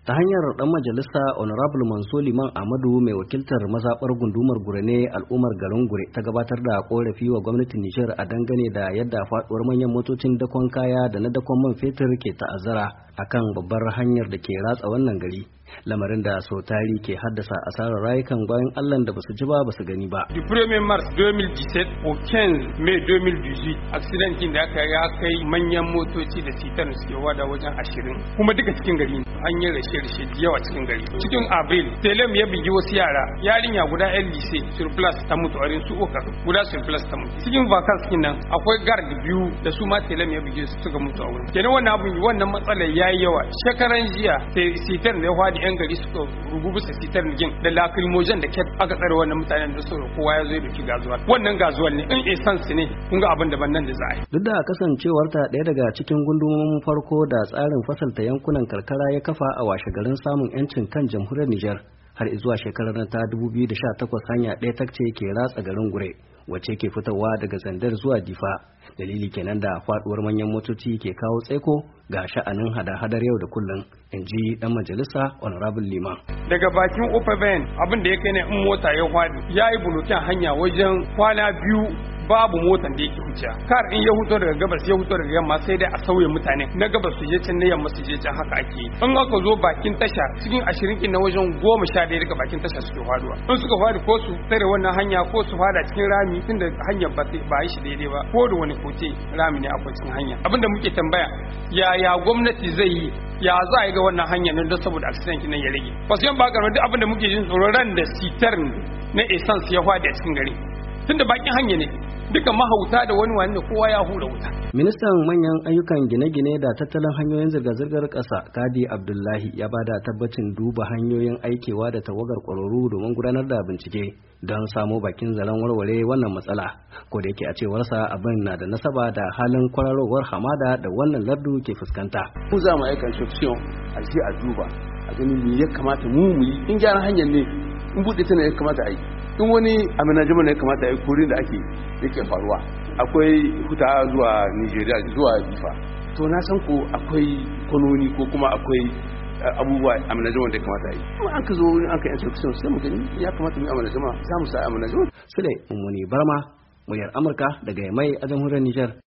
ta hanyar dan majalisa honorable Manso Liman Amadu mai wakiltar mazabar gundumar Gurene al'ummar garin Gure ta gabatar da korafi wa gwamnatin Nijar a dangane da yadda faduwar manyan motocin dakon kaya da na dakon man fetur ke ta'azzara akan babbar hanyar da ke ratsa wannan gari, lamarin da sau tari ke haddasa asarar rayukan bayan Allah da basu ji ba basu gani ba. Du 1er mars 2017 au 15 mai 2018 accidentin da aka ya kai manyan motoci da titan suke wada wajen 20 kuma duka cikin gari an yi rashe-rashe da yawa cikin gari. Cikin Abril, Telem ya bigi wasu yarinya guda yan lise surplus ta mutu a su uka guda surplus ta mutu. Cikin vacance nan akwai guard biyu da su ma Telem ya bigi su suka mutu a wurin. Kenan wannan matsalar yayi yawa. Shekaran jiya titan da ya fadi yan gari suka rububu su titan gin da lacrimogen da ket aka tsare wannan mutanen da su kowa ya zo da ki gazuwar. Wannan gazuwar ne in essence ne kun ga abin da bannan da za a yi. Duk da kasancewarta ɗaya daga cikin gundumomin farko da tsarin fasalta yankunan karkara ya kafa a washe garin samun 'yancin kan jamhuriyar Nijar har zuwa shekarar ta 2018 hanya ɗaya takce ke ratsa garin Gure wacce ke fitowa daga Zandar zuwa Difa. Dalili kenan da faduwar manyan motoci ke kawo tsaiko ga sha'anin hada-hadar yau da kullum, in ji dan majalisa honorable Liman. Daga bakin Open abin da ya kai ne in mota ya fadi ya yi bulukin hanya wajen kwana biyu babu motan da yake wuce. Kar in ya huto daga gabas ya huto daga yamma sai dai a sauye mutane na gabas su je can na yamma su je can haka ake yi. In aka zo bakin tasha cikin 20 kin na wajen 11 daga bakin tasha suke faduwa. In suka fadi ko su tare wannan hanya ko su fada cikin rami tunda hanyar ba yi shi daidai ba ko da wani kote rami ne akwai cikin hanya. Abinda muke tambaya yaya gwamnati zai yi ya za a yi ga wannan hanya nan don saboda accident nan ya rage. Fasiyan ba karbar duk abinda muke jin tsoron ran da sitar na essence ya fadi a cikin gari. Tunda bakin hanya ne duka mahauta da wani kowa ya hura wuta. Ministan manyan ayyukan gine-gine da tattalin hanyoyin zirga-zirgar ƙasa Kadi Abdullahi ya bada tabbacin duba hanyoyin aikewa da tawagar ƙwararru domin gudanar da bincike don samo bakin zaren warware wannan matsala. Ko da yake a cewarsa abin na da nasaba da halin kwararowar hamada da wannan lardu ke fuskanta. Mu za mu aika inspection a je a duba a gani me ya kamata mu yi in gyaran hanyar ne in buɗe ta ne ya kamata a yi. In wani amenajima ne ya kamata a yi kurin da yake faruwa akwai huta zuwa Nigeria zuwa Difa to na san ko akwai kononi ko kuma akwai abubuwa amenajima da ya kamata a yi kuma an ka zo an ka instruction sai mu gani ya kamata mu amenajima za mu sa amenajima. Sule Mummuni Barma, muryar Amurka daga Yamai a jamhuriyar Nijar.